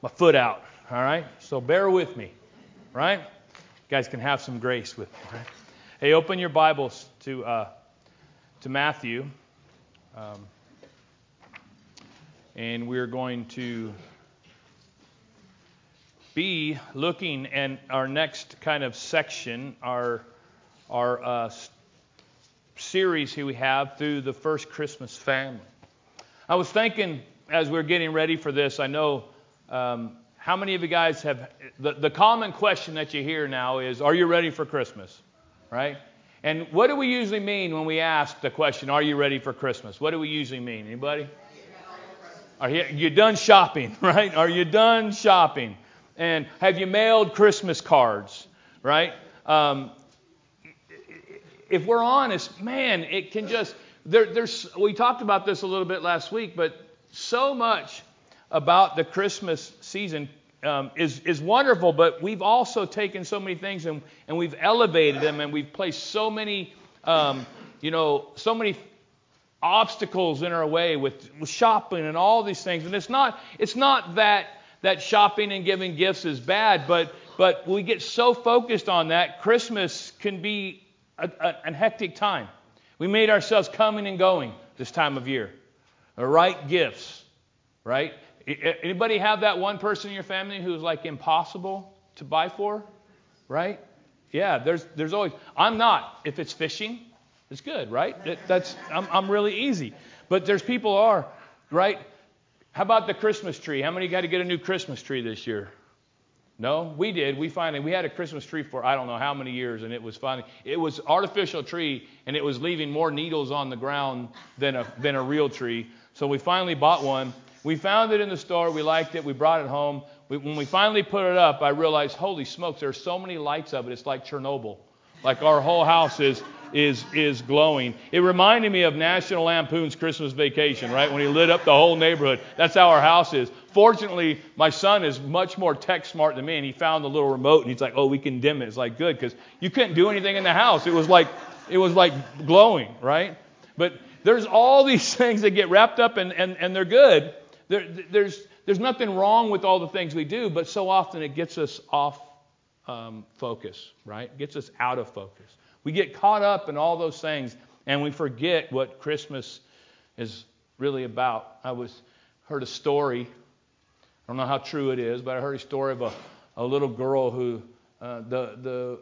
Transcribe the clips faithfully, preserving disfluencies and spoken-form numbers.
my foot out. All right? So bear with me. Right? You guys can have some grace with me. Right? Hey, open your Bibles to uh, to Matthew. Um, and we're going to be looking at our next kind of section, our our uh, series here we have through the First Christmas Family. I was thinking as we we're getting ready for this, I know um, how many of you guys have, the, the common question that you hear now is, are you ready for Christmas? Right? And what do we usually mean when we ask the question, are you ready for Christmas? What do we usually mean? Anybody? Are you, you done shopping, right? Are you done shopping? And have you mailed Christmas cards, right? Um, if we're honest, man, it can just, there, there's, we talked about this a little bit last week, but so much about the Christmas season um, is, is wonderful, but we've also taken so many things and, and we've elevated them and we've placed so many, um, you know, so many obstacles in our way with, with shopping and all these things. And it's not, it's not that, that shopping and giving gifts is bad, but, but we get so focused on that, Christmas can be a, a, a hectic time. We made ourselves coming and going this time of year. The right gifts, right? Anybody have that one person in your family who's like impossible to buy for? Right? Yeah, there's there's always, I'm not. If it's fishing, it's good, right? It, that's I'm I'm really easy. But there's people are, right? How about the Christmas tree? How many got to get a new Christmas tree this year? No, we did. We finally, we had a Christmas tree for I don't know how many years, and it was finally, it was artificial tree, and it was leaving more needles on the ground than a than a real tree. So we finally bought one. We found it in the store. We liked it. We brought it home. We, when we finally put it up, I realized, holy smokes, there's so many lights of it. It's like Chernobyl. Like our whole house is is is glowing. It reminded me of National Lampoon's Christmas Vacation, right? When he lit up the whole neighborhood. That's how our house is. Fortunately, my son is much more tech smart than me, and he found the little remote, and he's like, oh, we can dim it. It's like, good, because you couldn't do anything in the house. It was like it was like glowing, right? But there's all these things that get wrapped up, and, and, and they're good. There, there's there's nothing wrong with all the things we do, but so often it gets us off um, focus, right? It gets us out of focus. We get caught up in all those things, and we forget what Christmas is really about. I was heard a story. I don't know how true it is, but I heard a story of a, a little girl who uh, the the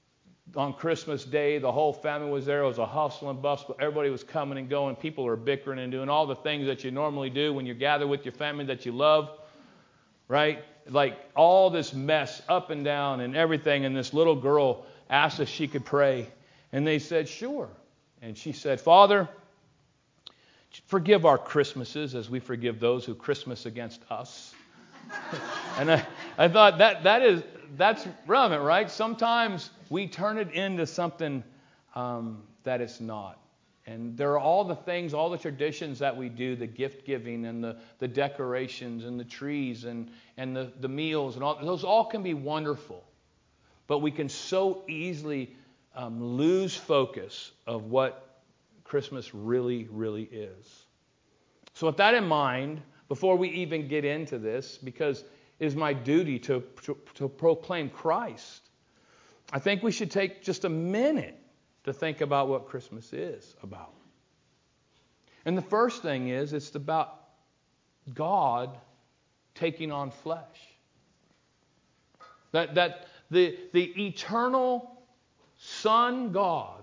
on Christmas Day, the whole family was there. It was a hustle and bustle. Everybody was coming and going. People were bickering and doing all the things that you normally do when you gather with your family that you love, right? Like all this mess up and down and everything. And this little girl asked if she could pray. And they said, sure. And she said, Father, forgive our Christmases as we forgive those who Christmas against us. And I, I thought that that is that's relevant, right? Sometimes we turn it into something um, that it's not. And there are all the things, all the traditions that we do, the gift giving and the, the decorations and the trees and, and the, the meals and all. Those all can be wonderful. But we can so easily um, lose focus of what Christmas really, really is. So with that in mind, before we even get into this, because it is my duty to, to, to proclaim Christ, I think we should take just a minute to think about what Christmas is about. And the first thing is, it's about God taking on flesh. That, that the, the eternal Son God,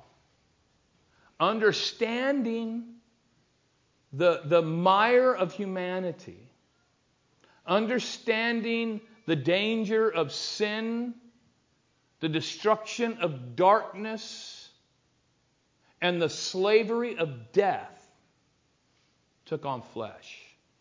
understanding the, the mire of humanity, understanding the danger of sin, the destruction of darkness, and the slavery of death, took on flesh.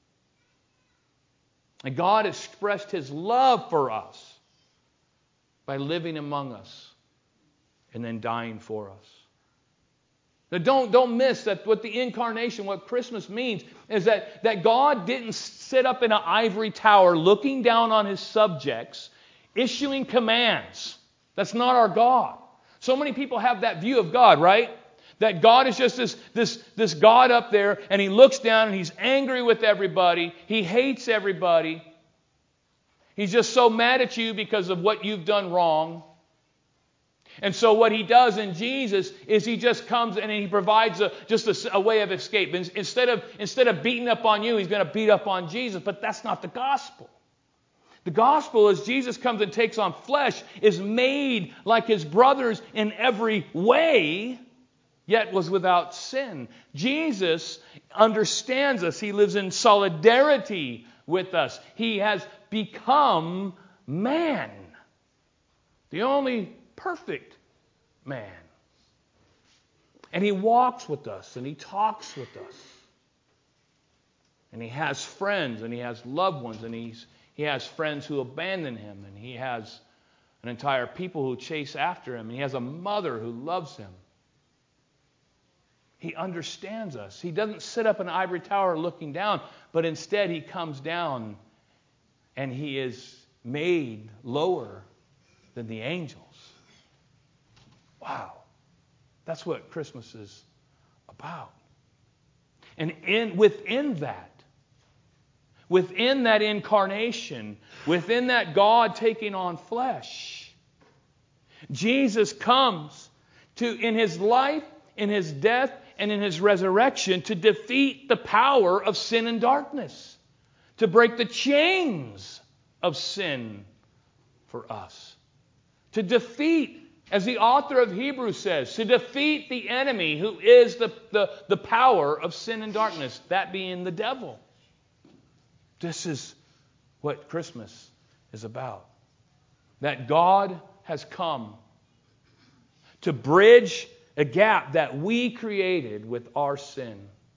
And God expressed His love for us by living among us and then dying for us. Now don't, don't miss that what the incarnation, what Christmas means, is that, that God didn't sit up in an ivory tower looking down on His subjects, issuing commands. That's not our God. So many people have that view of God, right? That God is just this, this, this God up there, and He looks down and He's angry with everybody. He hates everybody. He's just so mad at you because of what you've done wrong. And so what he does in Jesus is he just comes and he provides a, just a, a way of escape. Instead of, instead of beating up on you, he's going to beat up on Jesus. But that's not the gospel. The gospel is Jesus comes and takes on flesh, is made like his brothers in every way, yet was without sin. Jesus understands us. He lives in solidarity with us. He has become man. The only perfect man. And he walks with us and he talks with us. And he has friends and he has loved ones and he's he has friends who abandon him and he has an entire people who chase after him and he has a mother who loves him. He understands us. He doesn't sit up in an ivory tower looking down, but instead he comes down and he is made lower than the angels. Wow. That's what Christmas is about. And in within that, within that incarnation, within that God taking on flesh, Jesus comes to, in his life, in his death, and in his resurrection, to defeat the power of sin and darkness, to break the chains of sin for us, to defeat, as the author of Hebrews says, to defeat the enemy who is the, the, the power of sin and darkness, that being the devil. This is what Christmas is about. That God has come to bridge a gap that we created with our sin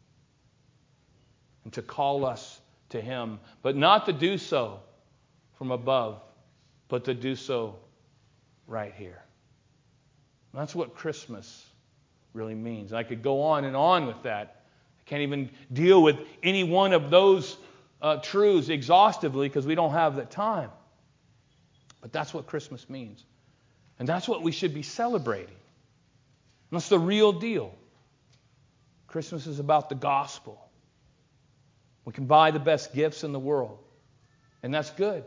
and to call us to him, but not to do so from above, but to do so right here. And that's what Christmas really means. I could go on and on with that. I can't even deal with any one of those uh, truths exhaustively because we don't have the time. But that's what Christmas means. And that's what we should be celebrating. And that's the real deal. Christmas is about the gospel. We can buy the best gifts in the world. And that's good.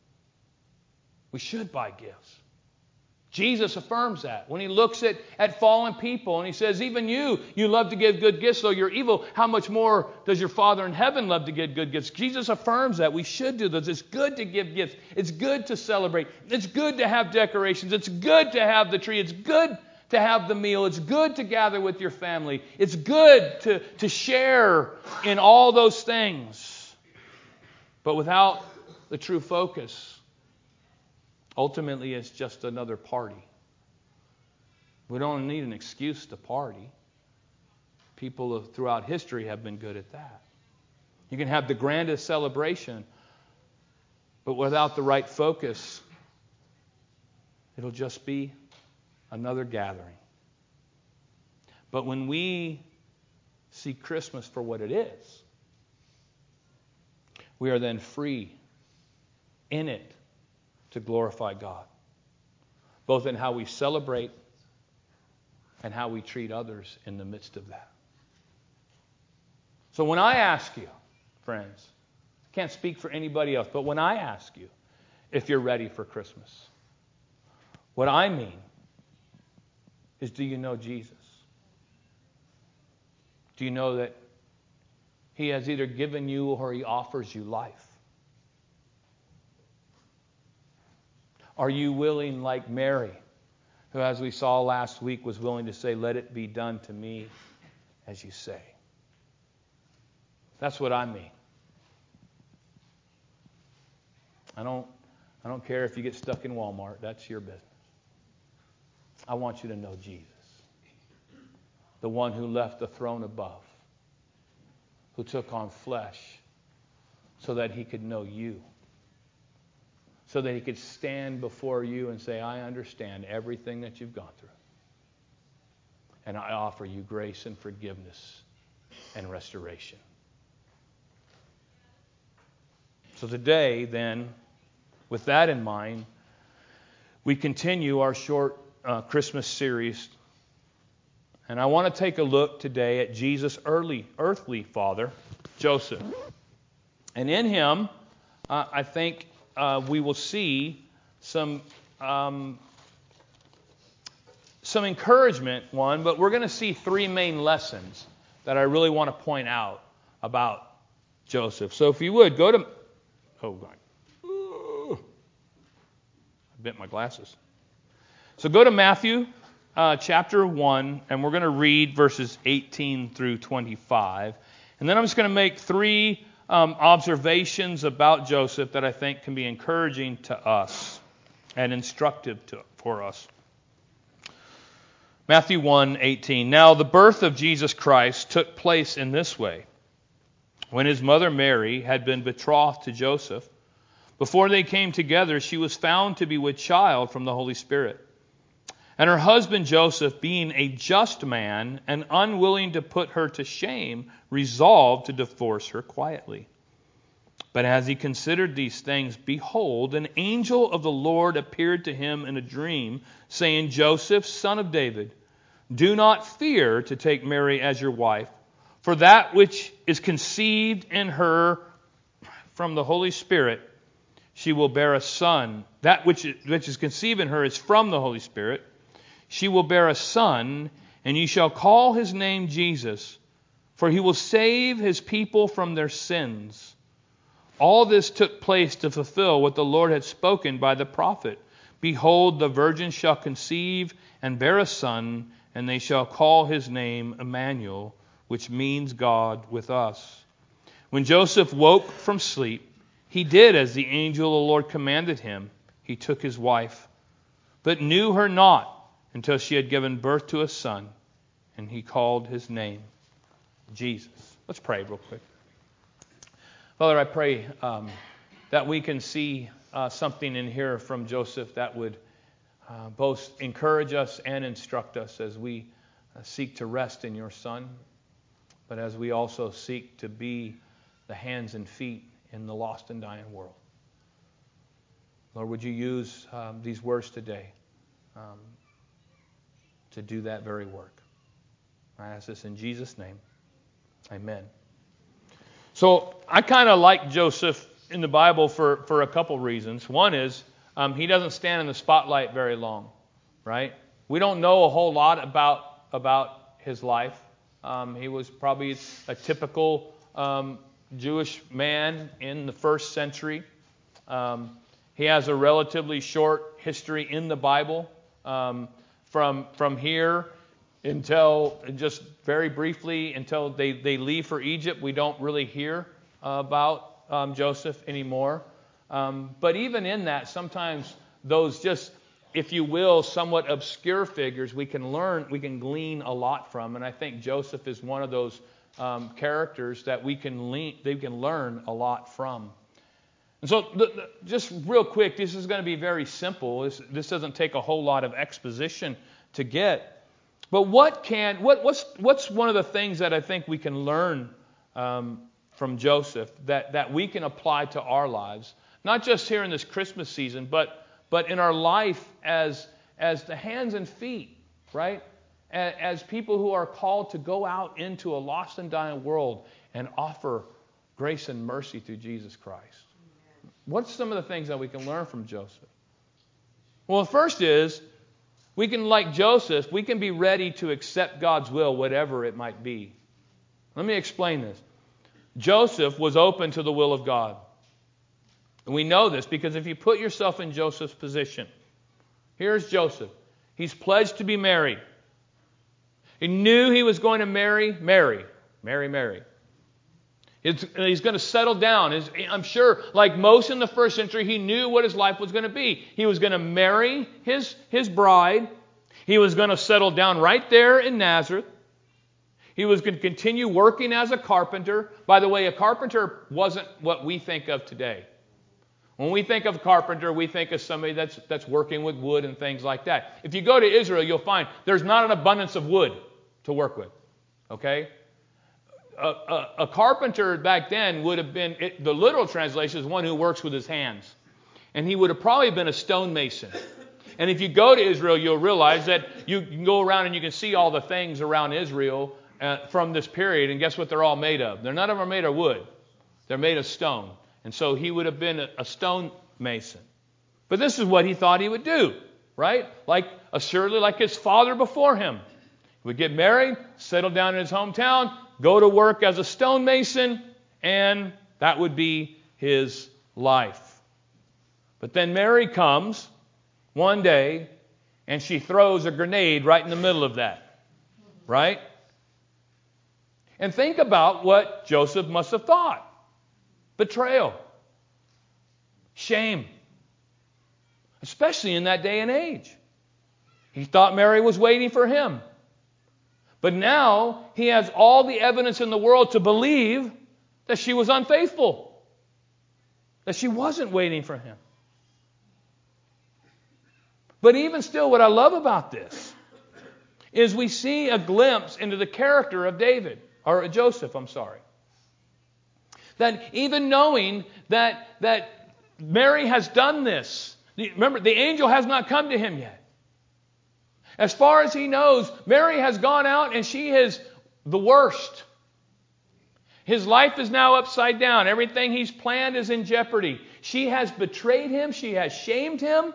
We should buy gifts. Jesus affirms that. When he looks at, at fallen people and he says, even you, you love to give good gifts, though you're evil. How much more does your Father in heaven love to give good gifts? Jesus affirms that. We should do this. It's good to give gifts. It's good to celebrate. It's good to have decorations. It's good to have the tree. It's good to have the meal. It's good to gather with your family. It's good to, to share in all those things. But without the true focus, ultimately, it's just another party. We don't need an excuse to party. People throughout history have been good at that. You can have the grandest celebration, but without the right focus, it'll just be another gathering. But when we see Christmas for what it is, we are then free in it to glorify God, both in how we celebrate and how we treat others in the midst of that. So when I ask you, friends, I can't speak for anybody else, but when I ask you if you're ready for Christmas, what I mean is, do you know Jesus? Do you know that he has either given you or he offers you life? Are you willing, like Mary, who, as we saw last week, was willing to say, let it be done to me as you say? That's what I mean. I don't, I don't care if you get stuck in Walmart. That's your business. I want you to know Jesus, the one who left the throne above, who took on flesh so that he could know you, so that he could stand before you and say, I understand everything that you've gone through. And I offer you grace and forgiveness and restoration. So today, then, with that in mind, we continue our short uh, Christmas series. And I want to take a look today at Jesus' early earthly father, Joseph. And in him, uh, I think uh, we will see some um, some encouragement, one, but we're going to see three main lessons that I really want to point out about Joseph. So if you would, go to... Oh, God. I bent my glasses. So go to Matthew uh, chapter one, and we're going to read verses eighteen through twenty-five. And then I'm just going to make three um, observations about Joseph that I think can be encouraging to us and instructive to, for us. Matthew one eighteen. Now the birth of Jesus Christ took place in this way. When his mother Mary had been betrothed to Joseph, before they came together, she was found to be with child from the Holy Spirit. And her husband Joseph, being a just man and unwilling to put her to shame, resolved to divorce her quietly. But as he considered these things, behold, an angel of the Lord appeared to him in a dream, saying, Joseph, son of David, do not fear to take Mary as your wife, for that which is conceived in her from the Holy Spirit, she will bear a son. That which is, which is conceived in her is from the Holy Spirit. She will bear a son, and you shall call his name Jesus, for he will save his people from their sins. All this took place to fulfill what the Lord had spoken by the prophet. Behold, the virgin shall conceive and bear a son, and they shall call his name Emmanuel, which means God with us. When Joseph woke from sleep, he did as the angel of the Lord commanded him. He took his wife, but knew her not until she had given birth to a son, and he called his name Jesus. Let's pray real quick. Father, I pray um, that we can see uh, something in here from Joseph that would uh, both encourage us and instruct us as we uh, seek to rest in your Son, but as we also seek to be the hands and feet in the lost and dying world. Lord, would you use um, these words today um, to do that very work? I ask this in Jesus' name. Amen. So I kind of like Joseph in the Bible for, for a couple reasons. One is um, he doesn't stand in the spotlight very long, right? We don't know a whole lot about, about his life. Um, he was probably a typical um, Jewish man in the first century. Um, he has a relatively short history in the Bible. Um, from from here until, just very briefly, until they, they leave for Egypt, we don't really hear uh, about um, Joseph anymore. Um, but even in that, sometimes those just, if you will, somewhat obscure figures, we can learn, we can glean a lot from. And I think Joseph is one of those um, characters that we can lean, they can learn a lot from. And so, the, the, just real quick, this is going to be very simple. This, this doesn't take a whole lot of exposition to get. But what can, what, what's, what's one of the things that I think we can learn um, from Joseph that, that we can apply to our lives, not just here in this Christmas season, but but in our life as as the hands and feet, right? As, as people who are called to go out into a lost and dying world and offer grace and mercy through Jesus Christ. What's some of the things that we can learn from Joseph? Well, the first is, we can, like Joseph, we can be ready to accept God's will, whatever it might be. Let me explain this. Joseph was open to the will of God. And we know this because if you put yourself in Joseph's position, here's Joseph. He's pledged to be married. He knew he was going to marry Mary. Mary, Mary. It's, he's going to settle down. I'm sure, like most in the first century, he knew what his life was going to be. He was going to marry his, his bride. He was going to settle down right there in Nazareth. He was going to continue working as a carpenter. By the way, a carpenter wasn't what we think of today. When we think of carpenter, we think of somebody that's, that's working with wood and things like that. If you go to Israel, you'll find there's not an abundance of wood to work with. Okay? A, a, a carpenter back then would have been, it, the literal translation is one who works with his hands. And he would have probably been a stonemason. And if you go to Israel, you'll realize that you can go around and you can see all the things around Israel uh, from this period. And guess what they're all made of? They're none of them are made of wood. They're made of stone. And so he would have been a, a stone mason. But this is what he thought he would do, right? Like, assuredly like his father before him. He would get married, settle down in his hometown, go to work as a stonemason, and that would be his life. But then Mary comes one day, and she throws a grenade right in the middle of that, right? And think about what Joseph must have thought. Betrayal. Shame. Especially in that day and age. He thought Mary was waiting for him. But now he has all the evidence in the world to believe that she was unfaithful. That she wasn't waiting for him. But even still, what I love about this is we see a glimpse into the character of David, or Joseph, I'm sorry. That even knowing that, that Mary has done this, remember, the angel has not come to him yet. As far as he knows, Mary has gone out and she is the worst. His life is now upside down. Everything he's planned is in jeopardy. She has betrayed him. She has shamed him.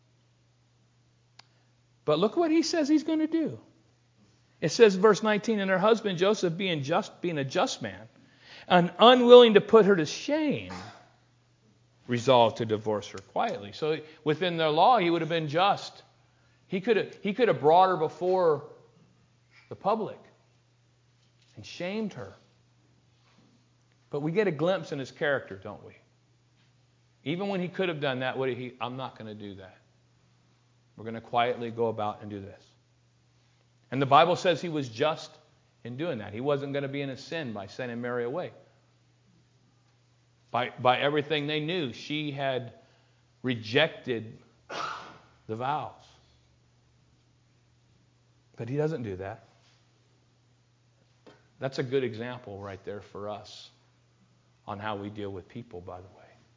But look what he says he's going to do. It says, verse nineteen, and her husband Joseph, being just, being a just man, and unwilling to put her to shame, resolved to divorce her quietly. So within their law, he would have been just. He could have, he could have brought her before the public and shamed her. But we get a glimpse in his character, don't we? Even when he could have done that, what did he? I'm not going to do that. We're going to quietly go about and do this. And the Bible says he was just in doing that. He wasn't going to be in a sin by sending Mary away. By, by everything they knew, she had rejected the vows. But he doesn't do that. That's a good example right there for us on how we deal with people, by the way.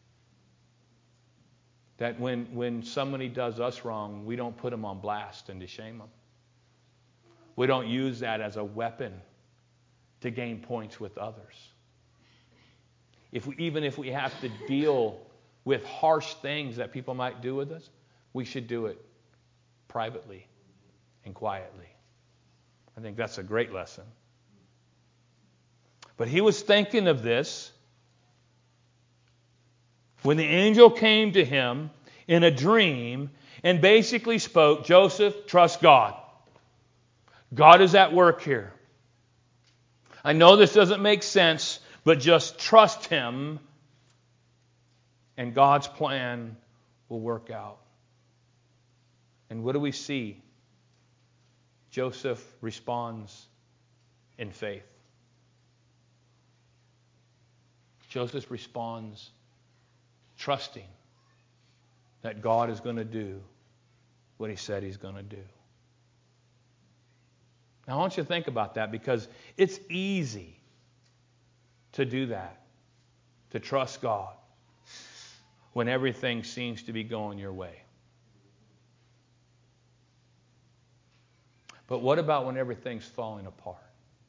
That when, when somebody does us wrong, we don't put them on blast and to shame them. We don't use that as a weapon to gain points with others. If we, even if we have to deal with harsh things that people might do with us, we should do it privately and quietly. I think that's a great lesson. But he was thinking of this when the angel came to him in a dream and basically spoke, Joseph, trust God. God is at work here. I know this doesn't make sense, but just trust Him and God's plan will work out. And what do we see? Joseph responds in faith. Joseph responds trusting that God is going to do what He said He's going to do. Now I want you to think about that, because it's easy to do that, to trust God when everything seems to be going your way. But what about when everything's falling apart?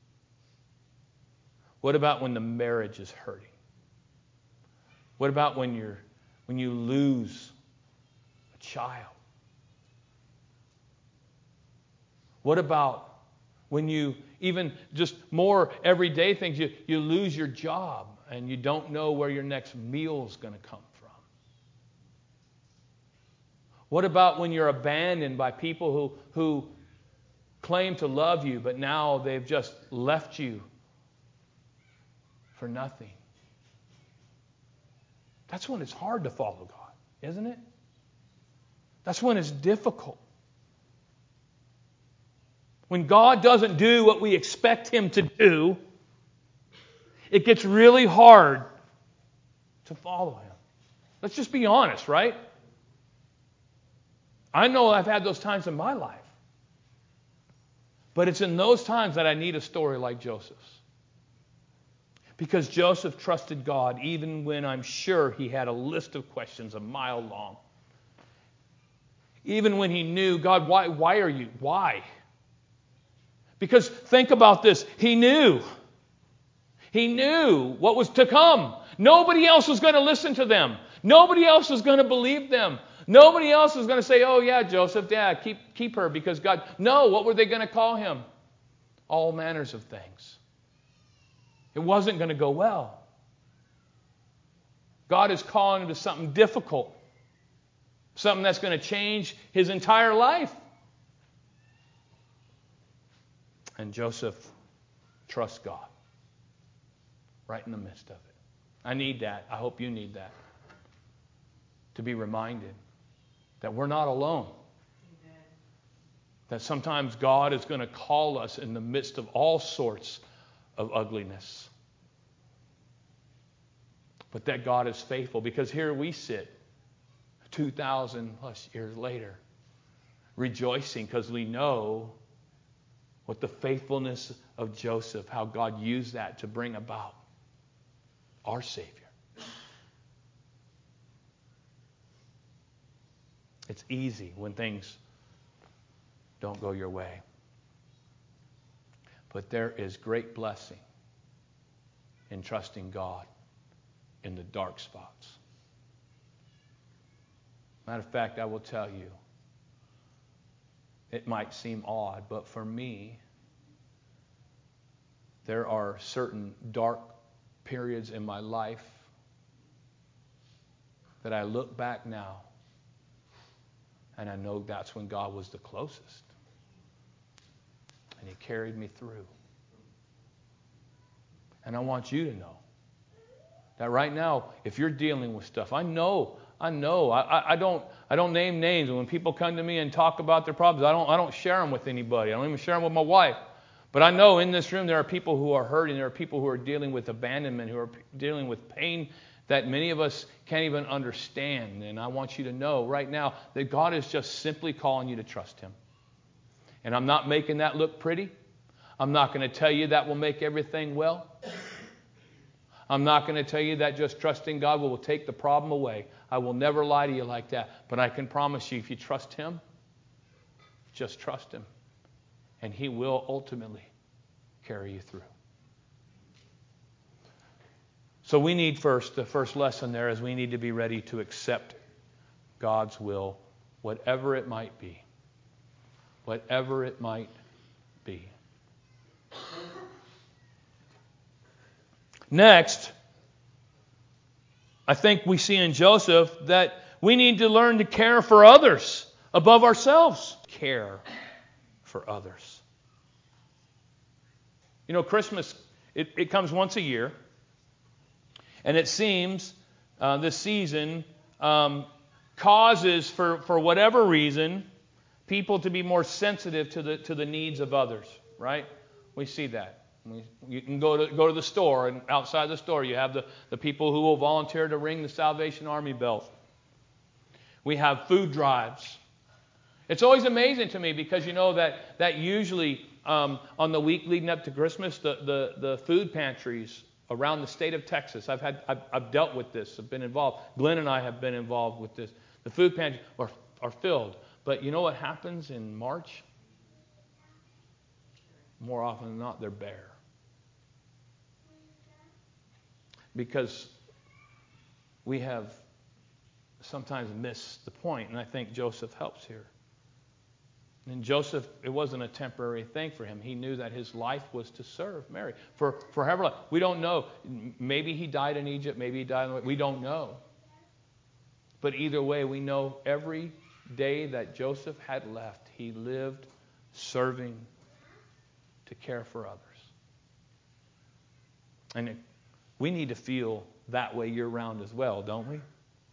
What about when the marriage is hurting? What about when you're when you lose a child? What about when you, even just more everyday things, you, you lose your job and you don't know where your next meal's going to come from? What about when you're abandoned by people who, who claim to love you, but now they've just left you for nothing? That's when it's hard to follow God, isn't it? That's when it's difficult. When God doesn't do what we expect Him to do, it gets really hard to follow Him. Let's just be honest, right? I know I've had those times in my life. But it's in those times that I need a story like Joseph's. Because Joseph trusted God even when I'm sure he had a list of questions a mile long. Even when he knew, God, why, why are you? Why? Because think about this. He knew. He knew what was to come. Nobody else was going to listen to them. Nobody else was going to believe them. Nobody else was going to say, oh yeah, Joseph, yeah, keep, keep her because God. No, what were they going to call him? All manners of things. It wasn't going to go well. God is calling him to something difficult. Something that's going to change his entire life. And Joseph trusts God. Right in the midst of it. I need that. I hope you need that. To be reminded that we're not alone. Amen. That sometimes God is going to call us in the midst of all sorts of ugliness. But that God is faithful, because here we sit two thousand plus years later rejoicing because we know what the faithfulness of Joseph, how God used that to bring about our Savior. It's easy when things don't go your way. But there is great blessing in trusting God in the dark spots. Matter of fact, I will tell you, it might seem odd, but for me, there are certain dark periods in my life that I look back now and I know that's when God was the closest. And He carried me through. And I want you to know that right now, if you're dealing with stuff, I know, I know, I, I don't, I don't name names. And when people come to me and talk about their problems, I don't, I don't share them with anybody. I don't even share them with my wife. But I know in this room there are people who are hurting. There are people who are dealing with abandonment, who are dealing with pain that many of us can't even understand. And I want you to know right now that God is just simply calling you to trust Him. And I'm not making that look pretty. I'm not going to tell you that will make everything well. I'm not going to tell you that just trusting God will take the problem away. I will never lie to you like that. But I can promise you, if you trust Him, just trust Him. And He will ultimately carry you through. So we need first, the first lesson there is we need to be ready to accept God's will, whatever it might be. Whatever it might be. Next, I think we see in Joseph that we need to learn to care for others above ourselves. Care for others. You know, Christmas, it, it comes once a year. And it seems uh, this season um, causes, for, for whatever reason, people to be more sensitive to the to the needs of others, right? We see that. We, you can go to go to the store, and outside the store you have the, the people who will volunteer to ring the Salvation Army bell. We have food drives. It's always amazing to me because you know that, that usually um, on the week leading up to Christmas, the, the, the food pantries around the state of Texas, I've had I've, I've dealt with this, I've been involved. Glenn and I have been involved with this. The food pantries are, are filled. But you know what happens in March? More often than not, they're bare. Because we have sometimes missed the point, and I think Joseph helps here. And Joseph, it wasn't a temporary thing for him. He knew that his life was to serve Mary for forever. We don't know. Maybe he died in Egypt. Maybe he died in the... We don't know. But either way, we know every day that Joseph had left, he lived serving to care for others. And it, we need to feel that way year-round as well, don't we?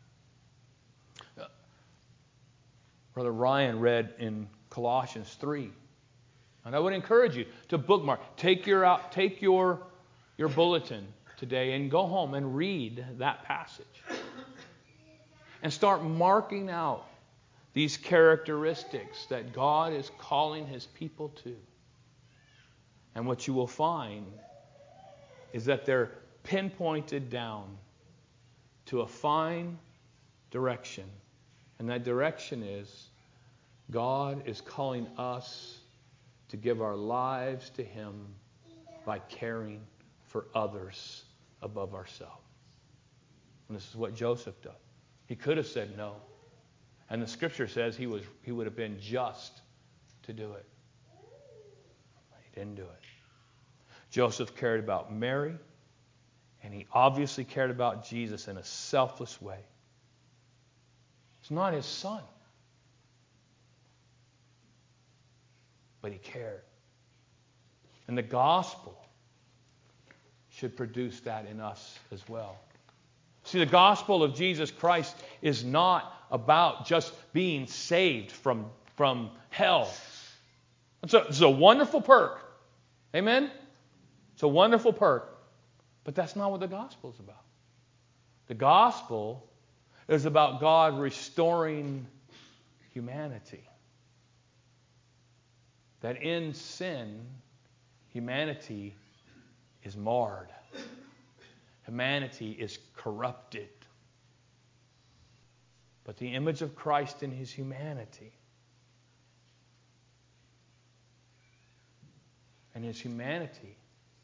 Brother Ryan read in Colossians three. And I would encourage you to bookmark. Take your out, take your, your bulletin today and go home and read that passage. And start marking out these characteristics that God is calling His people to. And what you will find is that they're pinpointed down to a fine direction. And that direction is God is calling us to give our lives to Him by caring for others above ourselves. And this is what Joseph does. He could have said no. And the scripture says he was he would have been just to do it. He didn't do it. Joseph cared about Mary, and he obviously cared about Jesus in a selfless way. It's not his son, but he cared. And the gospel should produce that in us as well. See, the gospel of Jesus Christ is not about just being saved from, from hell. It's a, it's a wonderful perk. Amen? It's a wonderful perk. But that's not what the gospel is about. The gospel is about God restoring humanity. That in sin, humanity is marred. Humanity is corrupted. But the image of Christ in his humanity and his humanity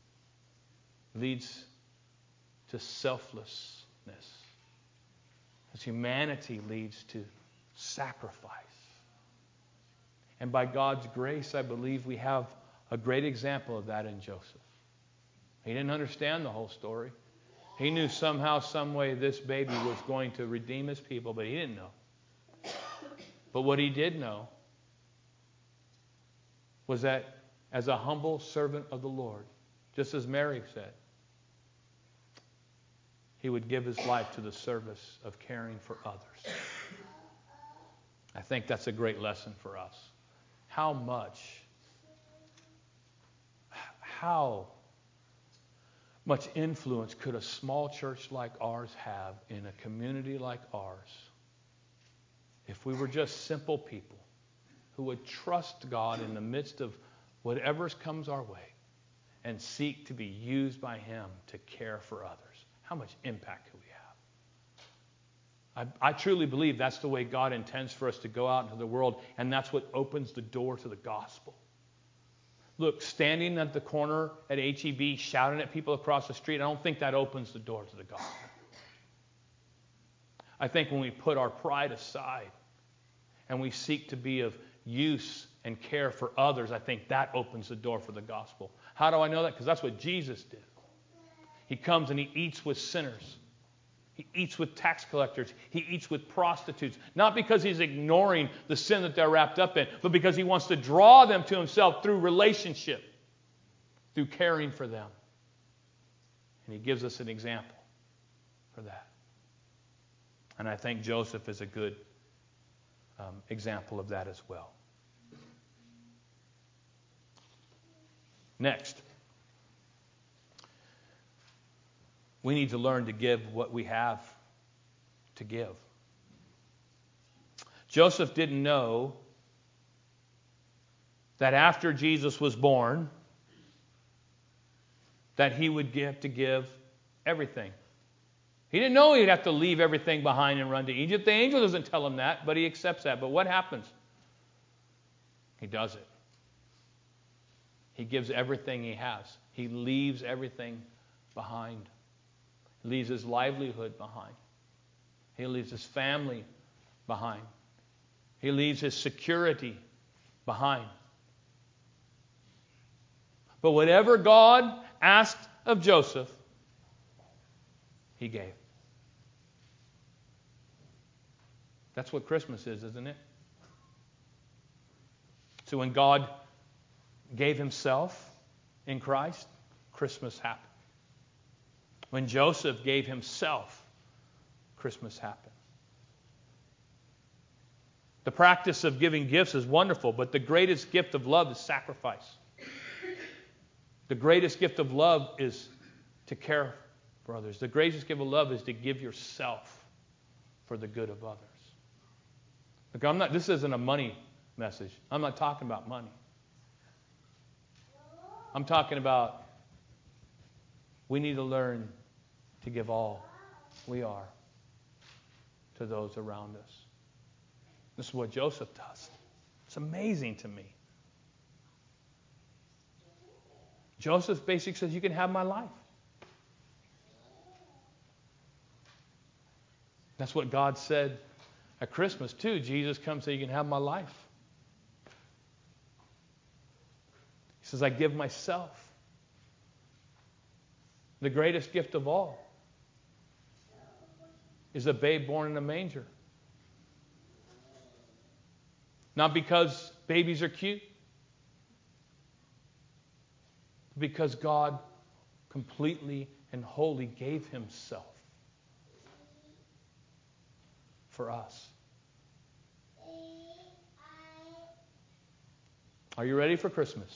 leads to selflessness. His humanity leads to sacrifice. And by God's grace, I believe we have a great example of that in Joseph. He didn't understand the whole story. He knew somehow, some way, this baby was going to redeem his people, but he didn't know. But what he did know was that as a humble servant of the Lord, just as Mary said, he would give his life to the service of caring for others. I think that's a great lesson for us. How much, how much influence could a small church like ours have in a community like ours if we were just simple people who would trust God in the midst of whatever comes our way and seek to be used by him to care for others? How much impact could we have? I, I truly believe that's the way God intends for us to go out into the world, and that's what opens the door to the gospel. Look, standing at the corner at H E B shouting at people across the street, I don't think that opens the door to the gospel. I think when we put our pride aside and we seek to be of use and care for others, I think that opens the door for the gospel. How do I know that? Because that's what Jesus did. He comes and he eats with sinners. He eats with tax collectors. He eats with prostitutes. Not because he's ignoring the sin that they're wrapped up in, but because he wants to draw them to himself through relationship, through caring for them. And he gives us an example for that. And I think Joseph is a good um, example of that as well. Next, we need to learn to give what we have to give. Joseph didn't know that after Jesus was born, that he would have to give everything. He didn't know he'd have to leave everything behind and run to Egypt. The angel doesn't tell him that, but he accepts that. But what happens? He does it. He gives everything he has. He leaves everything behind. He leaves his livelihood behind. He leaves his family behind. He leaves his security behind. But whatever God asked of Joseph, he gave. That's what Christmas is, isn't it? So when God gave himself in Christ, Christmas happened. When Joseph gave himself, Christmas happened. The practice of giving gifts is wonderful, but the greatest gift of love is sacrifice. The greatest gift of love is to care for others. The greatest gift of love is to give yourself for the good of others. Look, I'm not, this isn't a money message. I'm not talking about money. I'm talking about we need to learn to give all we are to those around us. This is what Joseph does. It's amazing to me. Joseph basically says, you can have my life. That's what God said at Christmas too. Jesus comes so you can have my life. He says, I give myself. The greatest gift of all is a babe born in a manger. Not because babies are cute, but because God completely and wholly gave Himself for us. Are you ready for Christmas?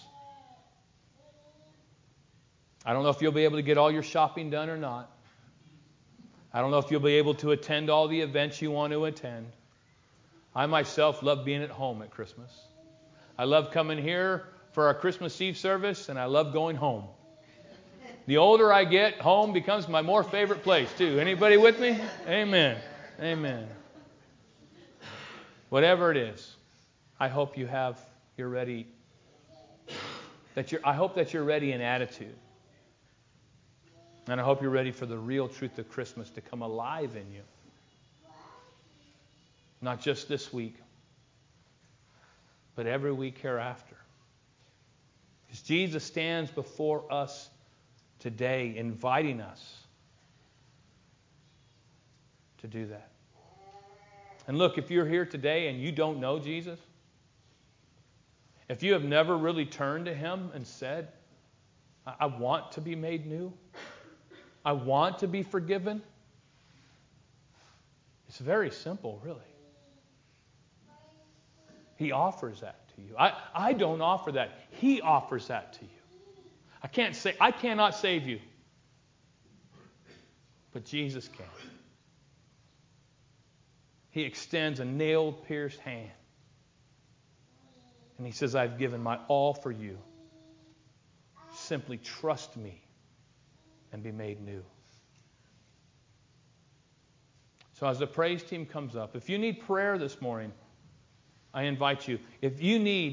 I don't know if you'll be able to get all your shopping done or not. I don't know if you'll be able to attend all the events you want to attend. I myself love being at home at Christmas. I love coming here for our Christmas Eve service, and I love going home. The older I get, home becomes my more favorite place too. Anybody with me? Amen. Amen. Whatever it is, I hope you have, you're ready. That you're, I hope that you're ready in attitude. And I hope you're ready for the real truth of Christmas to come alive in you. Not just this week, but every week hereafter. Because Jesus stands before us today, inviting us to do that. And look, if you're here today and you don't know Jesus, if you have never really turned to Him and said, I, I want to be made new, I want to be forgiven, it's very simple, really. He offers that to you. I, I don't offer that. He offers that to you. I can't say I cannot save you. But Jesus can. He extends a nail-pierced hand. And He says, I've given my all for you. Simply trust me and be made new. So as the praise team comes up, if you need prayer this morning, I invite you. If you need